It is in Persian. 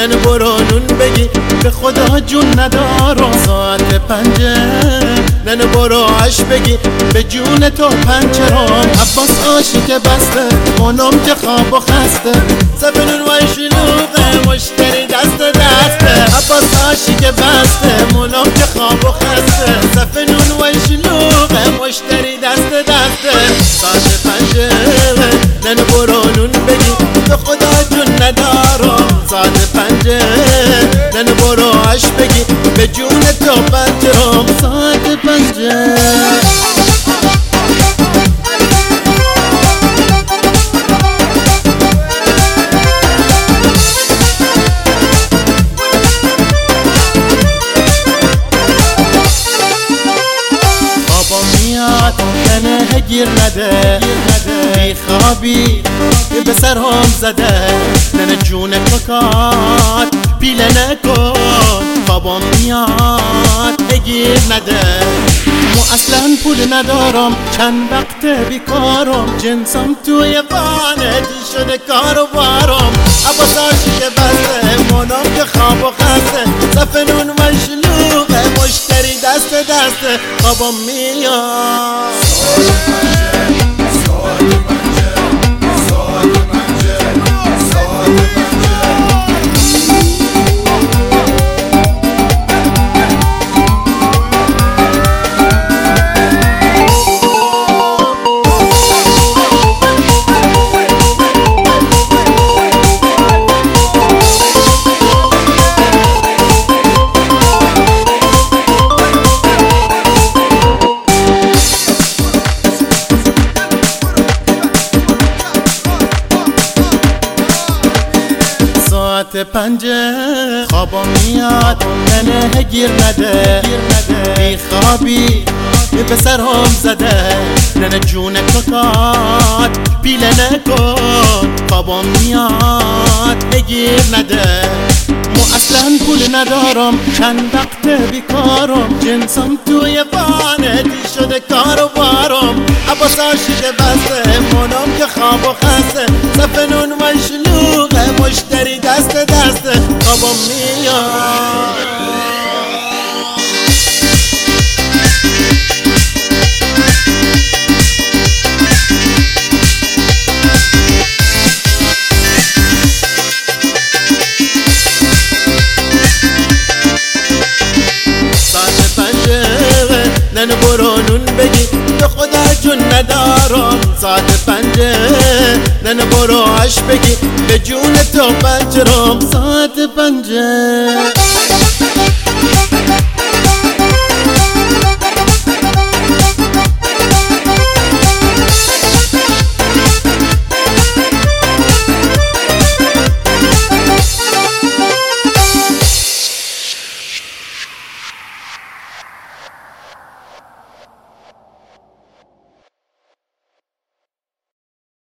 نن برو نون بگی به خدا جون ندارم. ساعت 5 نن برو آش بگی به جون تو پنجرم. عباس عاشق بسته اونم که خواب و خسته، سفنون و شلوغه مشتری دست دسته. عباس عاشق بسته اونم که خواب و خسته، سفنون و شلوغه مشتری دست دسته. ساعت 5 نن برو نون بگی به خدا جون ندارم. ساعت 5 نن برو آش بگی به جون تو پنجرم. ساعت 5 کنه گیر نده، بی خوابی به سر هم زده. ننه جون ککات پیله نکن، خوابم میاد گیر نده. مو اصلا پول ندارم، چند وقت بیکارم، جنسم توی وانت شده کار و بارم. عباس عاشق بسته مونم که خواب و خسته، سفنون و شلوغه مشتری دست دسته. خوابم میاد ساعت 5 خوابم میاد، ننه گیر نده، بی خوابی به سر هم زده. ننه جون ککات پیله نکن، خوابم میاد گیر نده. مو اصلا پول ندارم، چند وقت بیکارم، جنسم توی وانتی شده کار و بارم. عباس عاشق بسته مونم که خواب و خسته، سفنون و شلوغه مشتری دست دسته. خوابم میاد نن برو نون بگی به خدا جون ندارم. ساعت 5 نن برو آش بگی به جون تو پنجرم. ساعت 5